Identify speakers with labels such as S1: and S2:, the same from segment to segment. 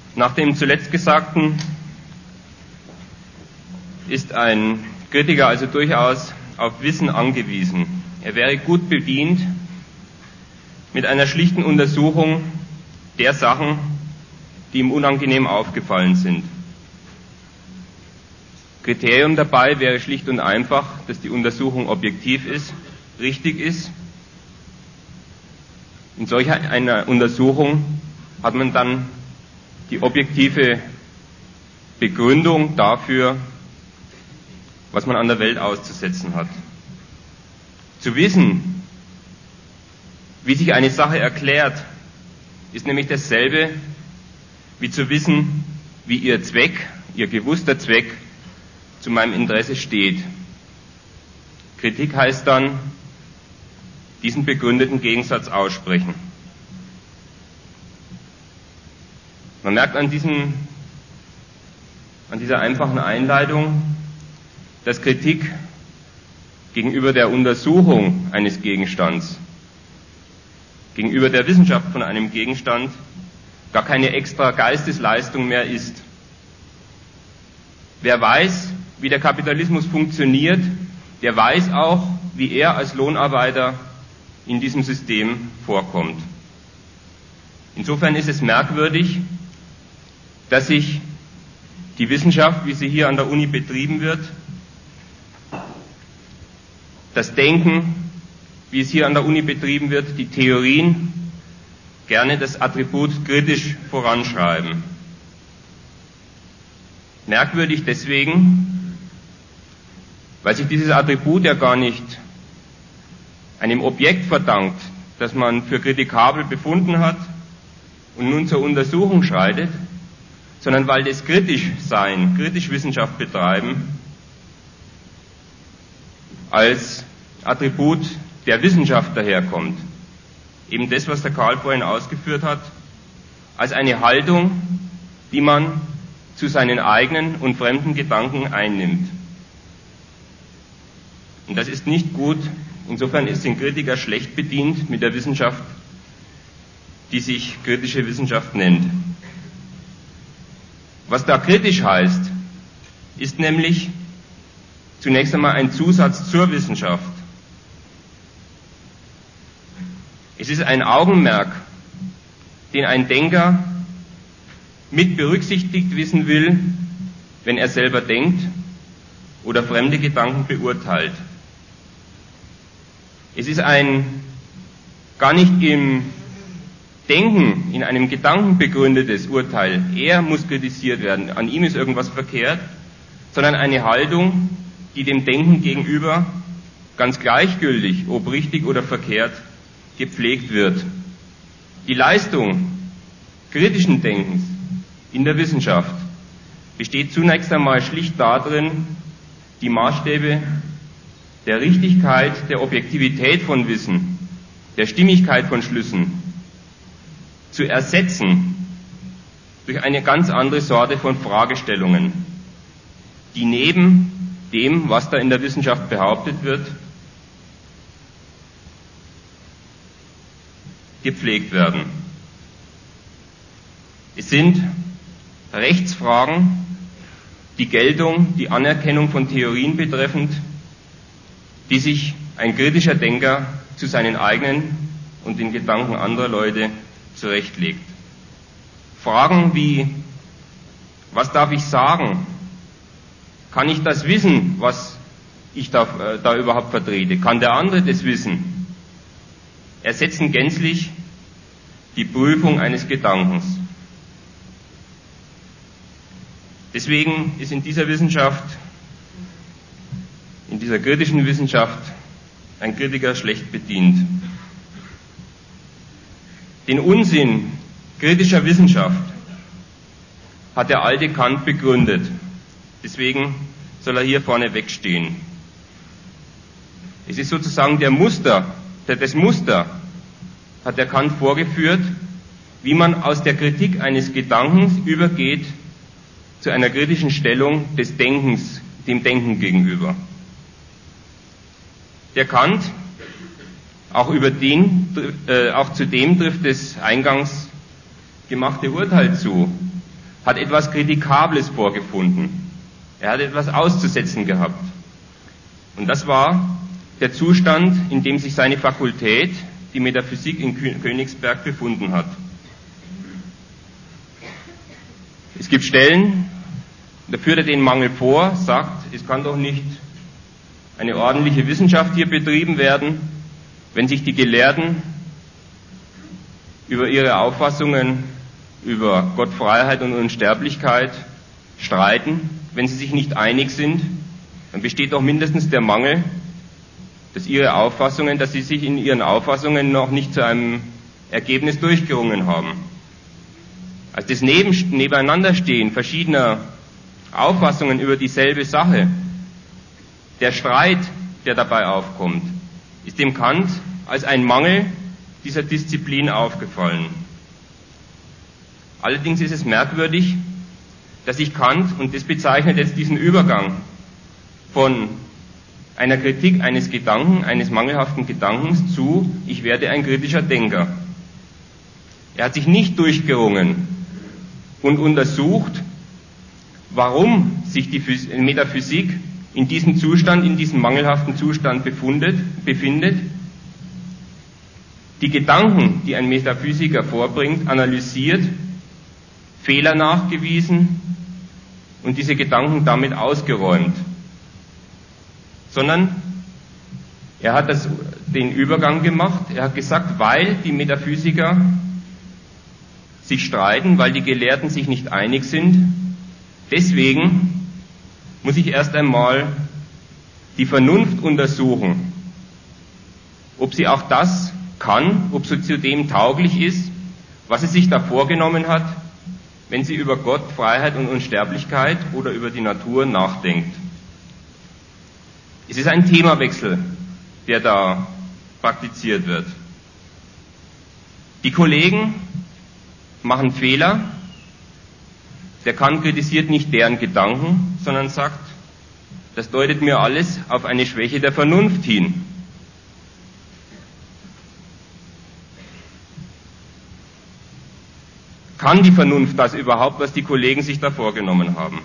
S1: Nach dem zuletzt Gesagten ist ein Kritiker also durchaus auf Wissen angewiesen. Er wäre gut bedient mit einer schlichten Untersuchung der Sachen, die ihm unangenehm aufgefallen sind. Kriterium dabei wäre schlicht und einfach, dass die Untersuchung objektiv ist, richtig ist. In solch einer Untersuchung hat man dann die objektive Begründung dafür, was man an der Welt auszusetzen hat. Zu wissen, wie sich eine Sache erklärt, ist nämlich dasselbe, wie zu wissen, wie ihr Zweck, ihr gewusster Zweck, zu meinem Interesse steht. Kritik heißt dann, diesen begründeten Gegensatz aussprechen. Man merkt an dieser einfachen Einleitung, dass Kritik gegenüber der Untersuchung eines Gegenstands, gegenüber der Wissenschaft von einem Gegenstand gar keine extra Geistesleistung mehr ist. Wer weiß, wie der Kapitalismus funktioniert, der weiß auch, wie er als Lohnarbeiter in diesem System vorkommt. Insofern ist es merkwürdig, dass sich die Wissenschaft, wie sie hier an der Uni betrieben wird, das Denken, wie es hier an der Uni betrieben wird, die Theorien, gerne das Attribut kritisch voranschreiben. Merkwürdig deswegen, weil sich dieses Attribut ja gar nicht einem Objekt verdankt, das man für kritikabel befunden hat und nun zur Untersuchung schreitet, sondern weil das Kritischsein, kritisch Wissenschaft betreiben, als Attribut der Wissenschaft daherkommt. Eben das, was der Karl vorhin ausgeführt hat, als eine Haltung, die man zu seinen eigenen und fremden Gedanken einnimmt. Und das ist nicht gut. Insofern sind Kritiker schlecht bedient mit der Wissenschaft, die sich kritische Wissenschaft nennt. Was da kritisch heißt, ist nämlich zunächst einmal ein Zusatz zur Wissenschaft. Es ist ein Augenmerk, den ein Denker mit berücksichtigt wissen will, wenn er selber denkt oder fremde Gedanken beurteilt. Es ist ein gar nicht im Denken, in einem Gedanken begründetes Urteil. Er muss kritisiert werden, an ihm ist irgendwas verkehrt, sondern eine Haltung, die dem Denken gegenüber ganz gleichgültig, ob richtig oder verkehrt, gepflegt wird. Die Leistung kritischen Denkens in der Wissenschaft besteht zunächst einmal schlicht darin, die Maßstäbe der Richtigkeit, der Objektivität von Wissen, der Stimmigkeit von Schlüssen zu ersetzen durch eine ganz andere Sorte von Fragestellungen, die neben dem, was da in der Wissenschaft behauptet wird, gepflegt werden. Es sind Rechtsfragen, die Geltung, die Anerkennung von Theorien betreffend, die sich ein kritischer Denker zu seinen eigenen und den Gedanken anderer Leute zurechtlegt. Fragen wie, was darf ich sagen? Kann ich das wissen, was ich da überhaupt vertrete? Kann der andere das wissen? Ersetzen gänzlich die Prüfung eines Gedankens. Deswegen ist in dieser Wissenschaft, in dieser kritischen Wissenschaft, ein Kritiker schlecht bedient. Den Unsinn kritischer Wissenschaft hat der alte Kant begründet. Deswegen soll er hier vorne wegstehen. Es ist sozusagen das Muster hat der Kant vorgeführt, wie man aus der Kritik eines Gedankens übergeht zu einer kritischen Stellung des Denkens, dem Denken gegenüber. Der Kant, auch zu dem trifft das eingangs gemachte Urteil zu, hat etwas Kritikables vorgefunden. Er hat etwas auszusetzen gehabt. Und das war der Zustand, in dem sich seine Fakultät, die Metaphysik in Königsberg, befunden hat. Es gibt Stellen, da führt er den Mangel vor, sagt, es kann doch nicht eine ordentliche Wissenschaft hier betrieben werden, wenn sich die Gelehrten über ihre Auffassungen über Gottfreiheit und Unsterblichkeit streiten. Wenn sie sich nicht einig sind, dann besteht doch mindestens der Mangel, dass sie sich in ihren Auffassungen noch nicht zu einem Ergebnis durchgerungen haben. Also das Nebeneinanderstehen verschiedener Auffassungen über dieselbe Sache, der Streit, der dabei aufkommt, ist dem Kant als ein Mangel dieser Disziplin aufgefallen. Allerdings ist es merkwürdig, dass sich Kant, und das bezeichnet jetzt diesen Übergang von einer Kritik eines Gedanken, eines mangelhaften Gedankens zu, ich werde ein kritischer Denker. Er hat sich nicht durchgerungen und untersucht, warum sich die Metaphysik in diesem Zustand, in diesem mangelhaften Zustand befindet, die Gedanken, die ein Metaphysiker vorbringt, analysiert, Fehler nachgewiesen und diese Gedanken damit ausgeräumt. Sondern er hat den Übergang gemacht, er hat gesagt, weil die Metaphysiker sich streiten, weil die Gelehrten sich nicht einig sind, deswegen muss ich erst einmal die Vernunft untersuchen, ob sie auch das kann, ob sie zu dem tauglich ist, was sie sich da vorgenommen hat, wenn sie über Gott, Freiheit und Unsterblichkeit oder über die Natur nachdenkt. Es ist ein Themawechsel, der da praktiziert wird. Die Kollegen machen Fehler. Der Kant kritisiert nicht deren Gedanken, sondern sagt, das deutet mir alles auf eine Schwäche der Vernunft hin. Kann die Vernunft das überhaupt, was die Kollegen sich da vorgenommen haben?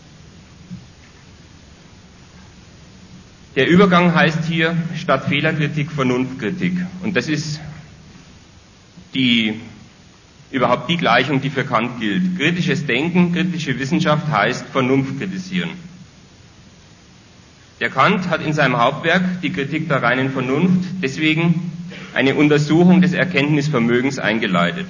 S1: Der Übergang heißt hier statt Fehlerkritik Vernunftkritik. Und das ist überhaupt die Gleichung, die für Kant gilt. Kritisches Denken, kritische Wissenschaft heißt Vernunft kritisieren. Der Kant hat in seinem Hauptwerk die Kritik der reinen Vernunft deswegen eine Untersuchung des Erkenntnisvermögens eingeleitet.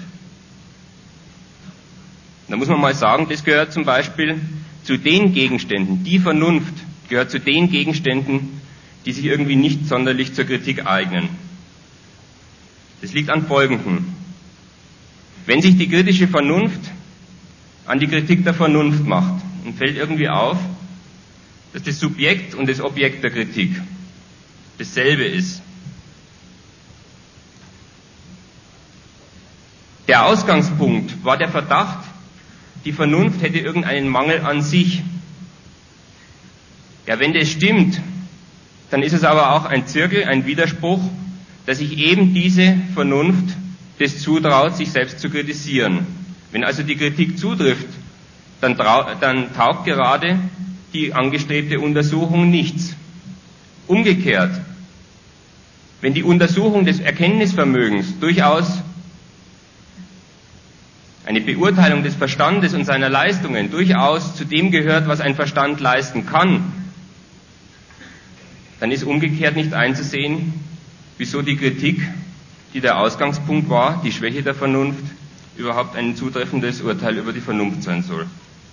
S1: Da muss man mal sagen, das gehört zum Beispiel zu den Gegenständen, die Vernunft gehört zu den Gegenständen, die sich irgendwie nicht sonderlich zur Kritik eignen. Das liegt an Folgendem. Wenn sich die kritische Vernunft an die Kritik der Vernunft macht und fällt irgendwie auf, dass das Subjekt und das Objekt der Kritik dasselbe ist. Der Ausgangspunkt war der Verdacht, die Vernunft hätte irgendeinen Mangel an sich. Ja, wenn das stimmt, dann ist es aber auch ein Zirkel, ein Widerspruch, dass sich eben diese Vernunft das zutraut, sich selbst zu kritisieren. Wenn also die Kritik zutrifft, dann taugt gerade die angestrebte Untersuchung nichts. Umgekehrt, wenn die Untersuchung des Erkenntnisvermögens durchaus eine Beurteilung des Verstandes und seiner Leistungen durchaus zu dem gehört, was ein Verstand leisten kann, dann ist umgekehrt nicht einzusehen, wieso die Kritik, die der Ausgangspunkt war, die Schwäche der Vernunft, überhaupt ein zutreffendes Urteil über die Vernunft sein soll.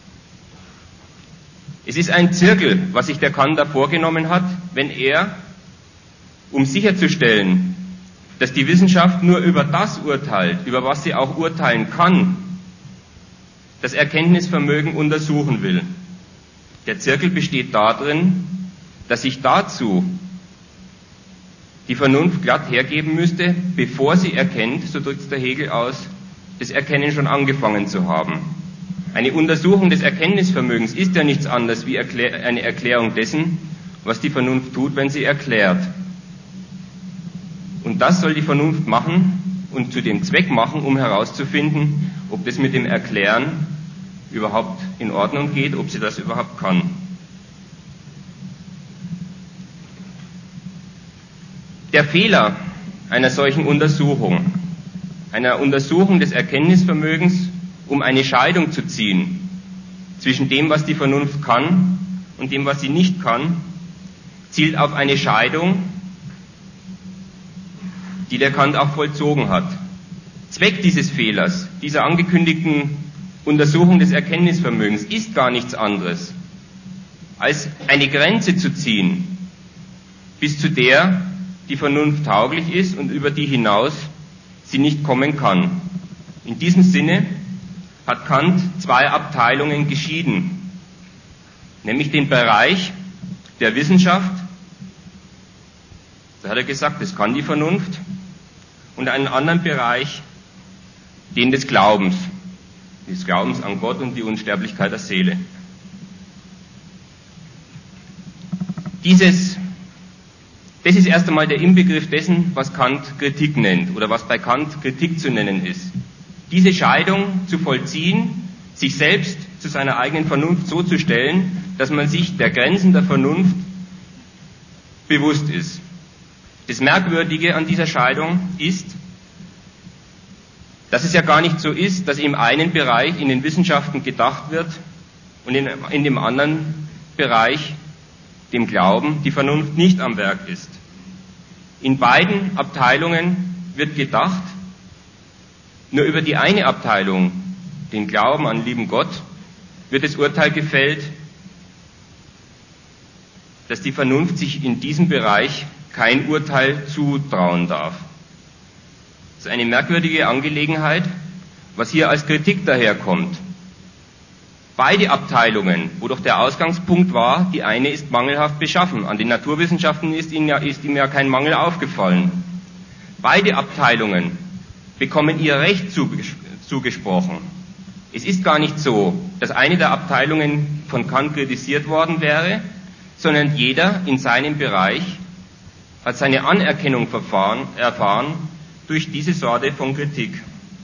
S1: Es ist ein Zirkel, was sich der Kant da vorgenommen hat, wenn er, um sicherzustellen, dass die Wissenschaft nur über das urteilt, über was sie auch urteilen kann, das Erkenntnisvermögen untersuchen will. Der Zirkel besteht darin, dass sich dazu die Vernunft glatt hergeben müsste, bevor sie erkennt, so drückt es der Hegel aus, das Erkennen schon angefangen zu haben. Eine Untersuchung des Erkenntnisvermögens ist ja nichts anderes wie eine Erklärung dessen, was die Vernunft tut, wenn sie erklärt. Und das soll die Vernunft machen und zu dem Zweck machen, um herauszufinden, ob das mit dem Erklären überhaupt in Ordnung geht, ob sie das überhaupt kann. Der Fehler einer solchen Untersuchung, einer Untersuchung des Erkenntnisvermögens, um eine Scheidung zu ziehen zwischen dem, was die Vernunft kann und dem, was sie nicht kann, zielt auf eine Scheidung, die der Kant auch vollzogen hat. Zweck dieses Fehlers, dieser angekündigten Untersuchung des Erkenntnisvermögens, ist gar nichts anderes, als eine Grenze zu ziehen, bis zu der die Vernunft tauglich ist und über die hinaus sie nicht kommen kann. In diesem Sinne hat Kant zwei Abteilungen geschieden, nämlich den Bereich der Wissenschaft, da hat er gesagt, das kann die Vernunft, und einen anderen Bereich, den des Glaubens an Gott und die Unsterblichkeit der Seele. Das ist erst einmal der Inbegriff dessen, was Kant Kritik nennt oder was bei Kant Kritik zu nennen ist. Diese Scheidung zu vollziehen, sich selbst zu seiner eigenen Vernunft so zu stellen, dass man sich der Grenzen der Vernunft bewusst ist. Das Merkwürdige an dieser Scheidung ist, dass es ja gar nicht so ist, dass im einen Bereich in den Wissenschaften gedacht wird und in dem anderen Bereich, dem Glauben, die Vernunft nicht am Werk ist. In beiden Abteilungen wird gedacht, nur über die eine Abteilung, den Glauben an lieben Gott, wird das Urteil gefällt, dass die Vernunft sich in diesem Bereich kein Urteil zutrauen darf. Das ist eine merkwürdige Angelegenheit, was hier als Kritik daherkommt. Beide Abteilungen, wo doch der Ausgangspunkt war, die eine ist mangelhaft beschaffen. An den Naturwissenschaften ist ihm ja kein Mangel aufgefallen. Beide Abteilungen bekommen ihr Recht zugesprochen. Es ist gar nicht so, dass eine der Abteilungen von Kant kritisiert worden wäre, sondern jeder in seinem Bereich hat seine Anerkennung erfahren durch diese Sorte von Kritik.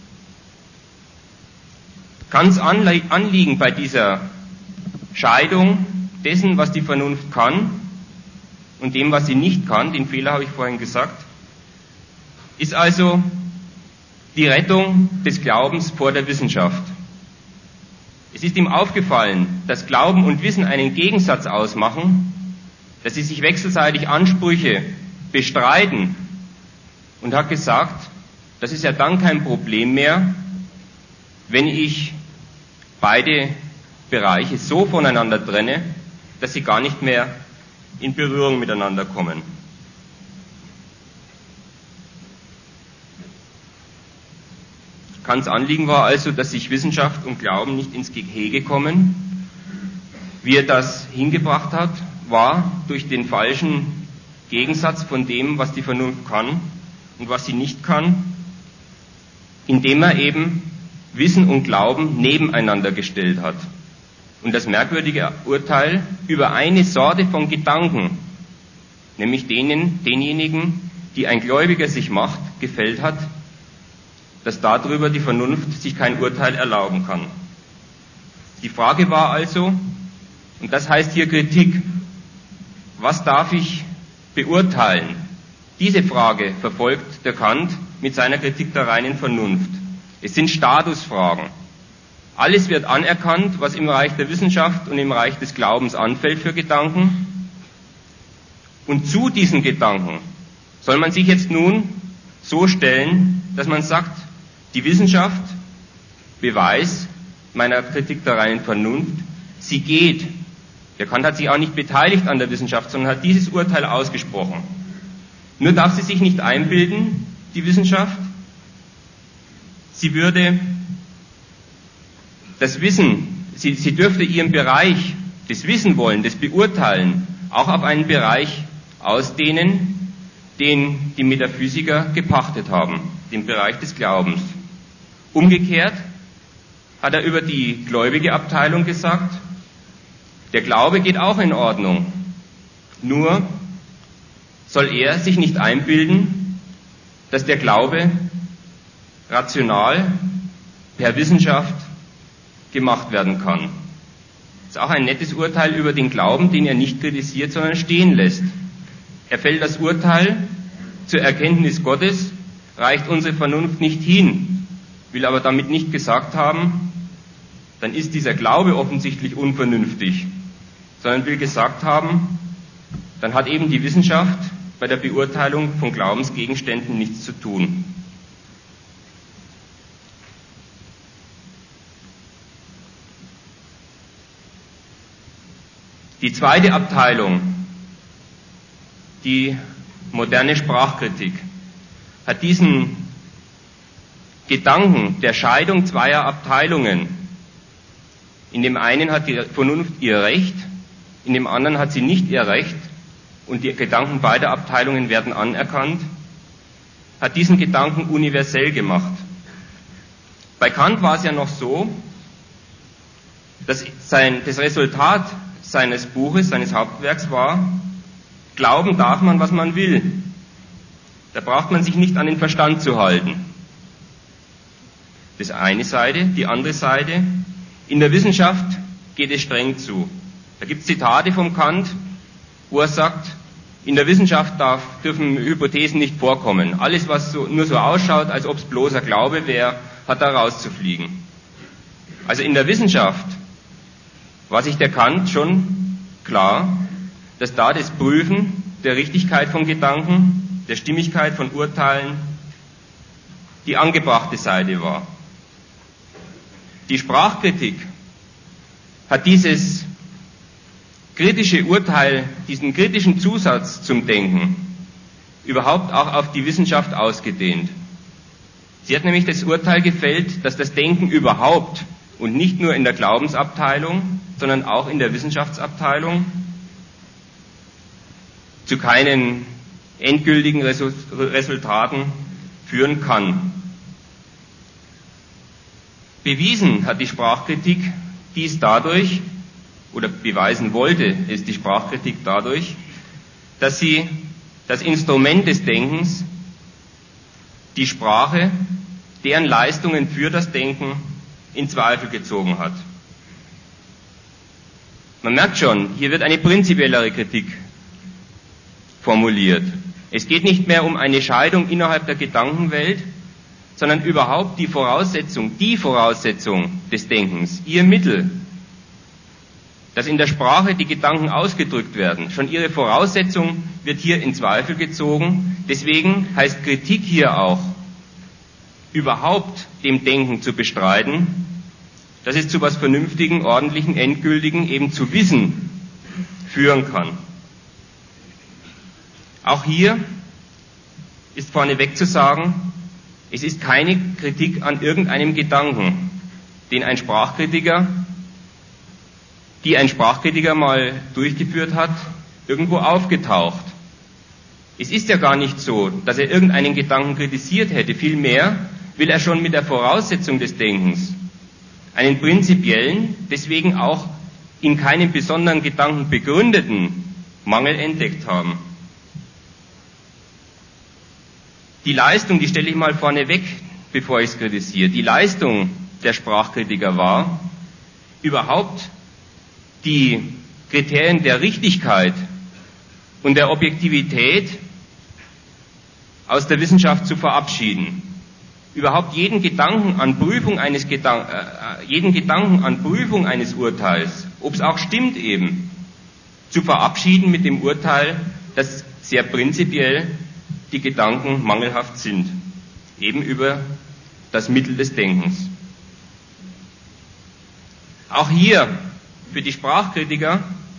S1: Kants Anliegen bei dieser Scheidung dessen, was die Vernunft kann und dem, was sie nicht kann, den Fehler habe ich vorhin gesagt, ist also die Rettung des Glaubens vor der Wissenschaft. Es ist ihm aufgefallen, dass Glauben und Wissen einen Gegensatz ausmachen, dass sie sich wechselseitig Ansprüche bestreiten, und hat gesagt, das ist ja dann kein Problem mehr, wenn ich beide Bereiche so voneinander trenne, dass sie gar nicht mehr in Berührung miteinander kommen. Kants Anliegen war also, dass sich Wissenschaft und Glauben nicht ins Gehege kommen. Wie er das hingebracht hat, war durch den falschen Gegensatz von dem, was die Vernunft kann und was sie nicht kann, indem er eben Wissen und Glauben nebeneinander gestellt hat und das merkwürdige Urteil über eine Sorte von Gedanken, nämlich denjenigen, die ein Gläubiger sich macht, gefällt hat, dass darüber die Vernunft sich kein Urteil erlauben kann. Die Frage war also, und das heißt hier Kritik, was darf ich beurteilen? Diese Frage verfolgt der Kant mit seiner Kritik der reinen Vernunft. Es sind Statusfragen. Alles wird anerkannt, was im Reich der Wissenschaft und im Reich des Glaubens anfällt für Gedanken. Und zu diesen Gedanken soll man sich jetzt nun so stellen, dass man sagt, die Wissenschaft, Beweis meiner Kritik der reinen Vernunft, sie geht. Der Kant hat sich auch nicht beteiligt an der Wissenschaft, sondern hat dieses Urteil ausgesprochen. Nur darf sie sich nicht einbilden, die Wissenschaft, sie würde das Wissen, sie dürfte ihren Bereich des Wissen wollen, des Beurteilen, auch auf einen Bereich ausdehnen, den die Metaphysiker gepachtet haben, den Bereich des Glaubens. Umgekehrt hat er über die gläubige Abteilung gesagt, der Glaube geht auch in Ordnung, nur soll er sich nicht einbilden, dass der Glaube rational per Wissenschaft gemacht werden kann. Das ist auch ein nettes Urteil über den Glauben, den er nicht kritisiert, sondern stehen lässt. Er fällt das Urteil: zur Erkenntnis Gottes reicht unsere Vernunft nicht hin, will aber damit nicht gesagt haben, dann ist dieser Glaube offensichtlich unvernünftig, sondern will gesagt haben, dann hat eben die Wissenschaft bei der Beurteilung von Glaubensgegenständen nichts zu tun. Die zweite Abteilung, die moderne Sprachkritik, hat diesen Gedanken der Scheidung zweier Abteilungen. In dem einen hat die Vernunft ihr Recht, in dem anderen hat sie nicht ihr Recht und die Gedanken beider Abteilungen werden anerkannt, hat diesen Gedanken universell gemacht. Bei Kant war es ja noch so, dass das Resultat seines Buches, seines Hauptwerks war: Glauben darf man, was man will. Da braucht man sich nicht an den Verstand zu halten. Das ist eine Seite. Die andere Seite: in der Wissenschaft geht es streng zu. Da gibt es Zitate vom Kant, wo er sagt, in der Wissenschaft dürfen Hypothesen nicht vorkommen. Alles, was nur so ausschaut, als ob es bloßer Glaube wäre, hat da rauszufliegen. Also in der Wissenschaft war sich der Kant schon klar, dass da das Prüfen der Richtigkeit von Gedanken, der Stimmigkeit von Urteilen die angebrachte Seite war. Die Sprachkritik hat dieses kritische Urteil, diesen kritischen Zusatz zum Denken überhaupt auch auf die Wissenschaft ausgedehnt. Sie hat nämlich das Urteil gefällt, dass das Denken überhaupt und nicht nur in der Glaubensabteilung, sondern auch in der Wissenschaftsabteilung zu keinen endgültigen Resultaten führen kann. Bewiesen hat die Sprachkritik dies dadurch, oder beweisen wollte es die Sprachkritik dadurch, dass sie das Instrument des Denkens, die Sprache, deren Leistungen für das Denken in Zweifel gezogen hat. Man merkt schon, hier wird eine prinzipiellere Kritik formuliert. Es geht nicht mehr um eine Scheidung innerhalb der Gedankenwelt, sondern überhaupt die Voraussetzung des Denkens, ihr Mittel, dass in der Sprache die Gedanken ausgedrückt werden. Schon ihre Voraussetzung wird hier in Zweifel gezogen. Deswegen heißt Kritik hier auch, überhaupt dem Denken zu bestreiten, dass es zu was Vernünftigen, Ordentlichen, Endgültigen, eben zu Wissen führen kann. Auch hier ist vorneweg zu sagen, es ist keine Kritik an irgendeinem Gedanken, die ein Sprachkritiker mal durchgeführt hat, irgendwo aufgetaucht. Es ist ja gar nicht so, dass er irgendeinen Gedanken kritisiert hätte. Vielmehr will er schon mit der Voraussetzung des Denkens einen prinzipiellen, deswegen auch in keinem besonderen Gedanken begründeten Mangel entdeckt haben. Die Leistung, die stelle ich mal vorneweg, bevor ich es kritisiere. Die Leistung der Sprachkritiker war, überhaupt die Kriterien der Richtigkeit und der Objektivität aus der Wissenschaft zu verabschieden. Überhaupt jeden Gedanken an Prüfung eines Urteils, ob es auch stimmt eben, zu verabschieden mit dem Urteil, dass sehr prinzipiell die Gedanken mangelhaft sind, eben über das Mittel des Denkens. Auch hier für die Sprachkritiker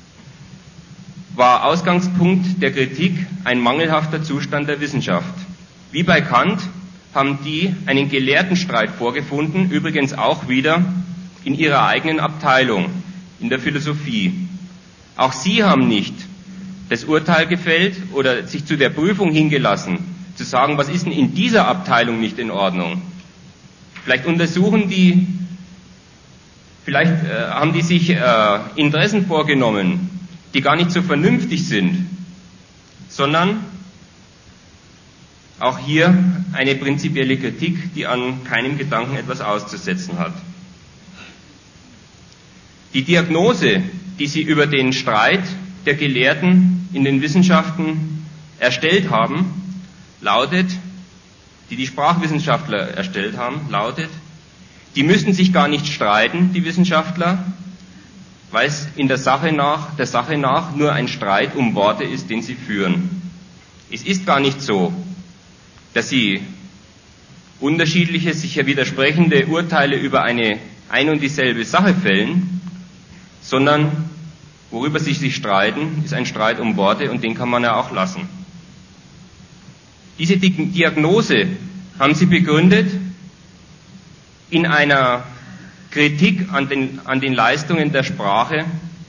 S1: war Ausgangspunkt der Kritik ein mangelhafter Zustand der Wissenschaft. Wie bei Kant haben die einen Gelehrtenstreit vorgefunden, übrigens auch wieder in ihrer eigenen Abteilung, in der Philosophie. Auch sie haben nicht das Urteil gefällt oder sich zu der Prüfung hingelassen, zu sagen, was ist denn in dieser Abteilung nicht in Ordnung. Vielleicht haben die sich Interessen vorgenommen, die gar nicht so vernünftig sind, sondern auch hier eine prinzipielle Kritik, die an keinem Gedanken etwas auszusetzen hat. Die Diagnose, die sie über den Streit der Gelehrten in den Wissenschaften erstellt haben, lautet, die Sprachwissenschaftler erstellt haben, lautet, die müssen sich gar nicht streiten, die Wissenschaftler, weil es in der Sache nach nur ein Streit um Worte ist, den sie führen. Es ist gar nicht so, dass sie unterschiedliche, sich ja widersprechende Urteile über eine und dieselbe Sache fällen, sondern worüber sie sich streiten, ist ein Streit um Worte und den kann man ja auch lassen. Diese Diagnose haben sie begründet in einer Kritik an den Leistungen der Sprache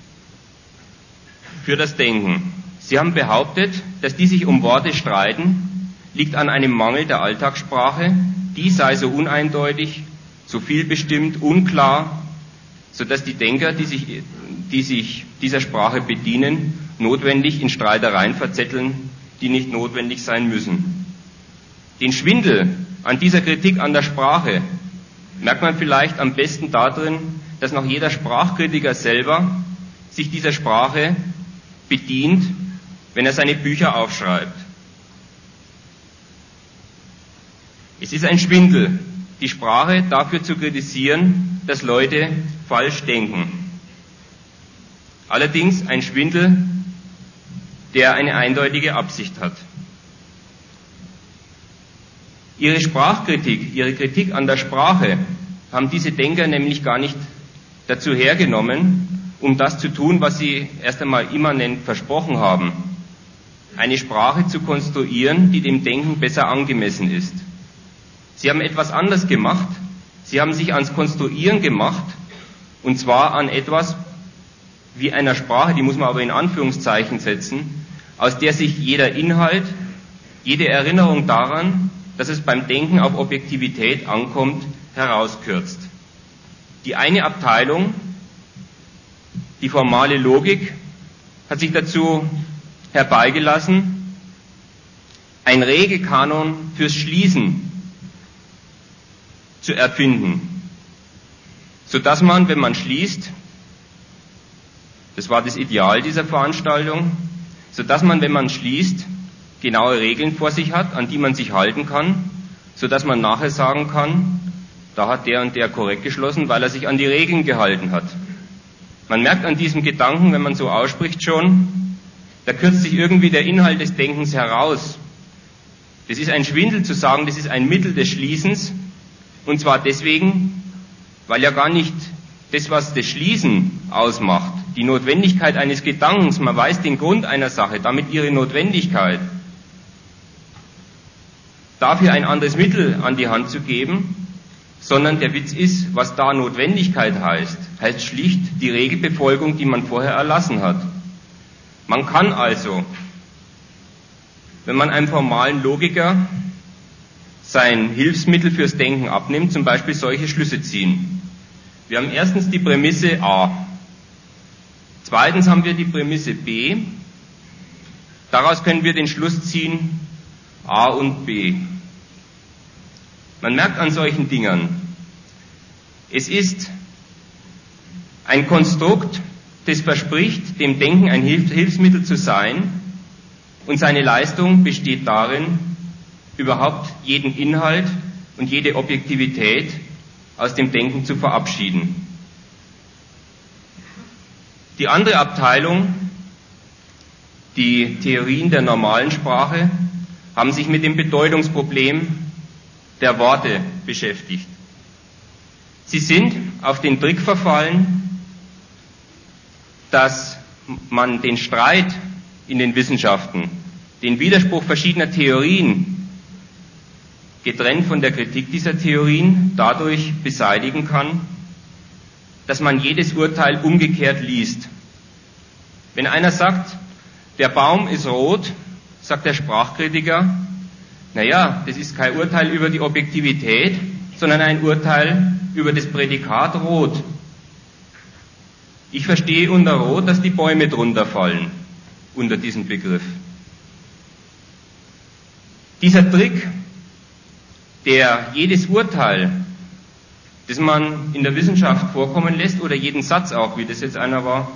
S1: für das Denken. Sie haben behauptet, dass die sich um Worte streiten, liegt an einem Mangel der Alltagssprache, die sei so uneindeutig, so vielbestimmt, unklar, sodass die Denker, die sich dieser Sprache bedienen, notwendig in Streitereien verzetteln, die nicht notwendig sein müssen. Den Schwindel an dieser Kritik an der Sprache merkt man vielleicht am besten darin, dass noch jeder Sprachkritiker selber sich dieser Sprache bedient, wenn er seine Bücher aufschreibt. Es ist ein Schwindel, die Sprache dafür zu kritisieren, dass Leute falsch denken. Allerdings ein Schwindel, der eine eindeutige Absicht hat. Ihre Sprachkritik, ihre Kritik an der Sprache haben diese Denker nämlich gar nicht dazu hergenommen, um das zu tun, was sie erst einmal immanent versprochen haben, eine Sprache zu konstruieren, die dem Denken besser angemessen ist. Sie haben etwas anders gemacht, sie haben sich ans Konstruieren gemacht, und zwar an etwas wie einer Sprache, die muss man aber in Anführungszeichen setzen, aus der sich jeder Inhalt, jede Erinnerung daran, dass es beim Denken auf Objektivität ankommt, herauskürzt. Die eine Abteilung, die formale Logik, hat sich dazu herbeigelassen, ein Regelkanon fürs Schließen zu erfinden, sodass man, wenn man schließt, das war das Ideal dieser Veranstaltung, sodass man, wenn man schließt, genaue Regeln vor sich hat, an die man sich halten kann, sodass man nachher sagen kann, da hat der und der korrekt geschlossen, weil er sich an die Regeln gehalten hat. Man merkt an diesem Gedanken, wenn man so ausspricht schon, da kürzt sich irgendwie der Inhalt des Denkens heraus. Das ist ein Schwindel zu sagen, das ist ein Mittel des Schließens, und zwar deswegen, weil ja gar nicht das, was das Schließen ausmacht, die Notwendigkeit eines Gedankens, man weiß den Grund einer Sache, damit ihre Notwendigkeit, dafür ein anderes Mittel an die Hand zu geben, sondern der Witz ist, was da Notwendigkeit heißt schlicht die Regelbefolgung, die man vorher erlassen hat. Man kann also, wenn man einem formalen Logiker sein Hilfsmittel fürs Denken abnimmt, zum Beispiel solche Schlüsse ziehen. Wir haben erstens die Prämisse A. Zweitens haben wir die Prämisse B. Daraus können wir den Schluss ziehen A und B. Man merkt an solchen Dingern, es ist ein Konstrukt, das verspricht, dem Denken ein Hilfsmittel zu sein, und seine Leistung besteht darin, überhaupt jeden Inhalt und jede Objektivität aus dem Denken zu verabschieden. Die andere Abteilung, die Theorien der normalen Sprache, haben sich mit dem Bedeutungsproblem der Worte beschäftigt. Sie sind auf den Trick verfallen, dass man den Streit in den Wissenschaften, den Widerspruch verschiedener Theorien, getrennt von der Kritik dieser Theorien, dadurch beseitigen kann, dass man jedes Urteil umgekehrt liest. Wenn einer sagt, der Baum ist rot, sagt der Sprachkritiker, naja, das ist kein Urteil über die Objektivität, sondern ein Urteil über das Prädikat rot. Ich verstehe unter rot, dass die Bäume drunter fallen, unter diesem Begriff. Dieser Trick, der jedes Urteil das man in der Wissenschaft vorkommen lässt, oder jeden Satz auch, wie das jetzt einer war.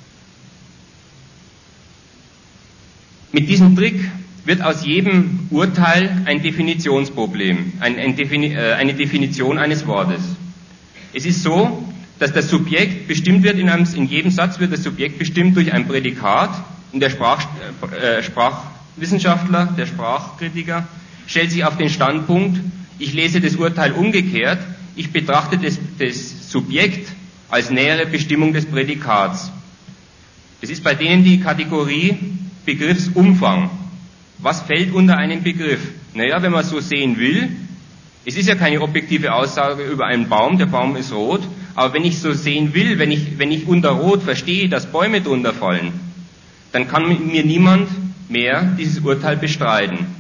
S1: Mit diesem Trick wird aus jedem Urteil ein Definitionsproblem, eine Definition eines Wortes. Es ist so, dass das Subjekt bestimmt wird, in jedem Satz wird das Subjekt bestimmt durch ein Prädikat, und der Sprachwissenschaftler, der Sprachkritiker, stellt sich auf den Standpunkt, ich lese das Urteil umgekehrt, ich betrachte das Subjekt als nähere Bestimmung des Prädikats. Das ist bei denen die Kategorie Begriffsumfang. Was fällt unter einen Begriff? Naja, wenn man so sehen will, es ist ja keine objektive Aussage über einen Baum, der Baum ist rot, aber wenn ich so sehen will, wenn ich unter Rot verstehe, dass Bäume drunter fallen, dann kann mir niemand mehr dieses Urteil bestreiten.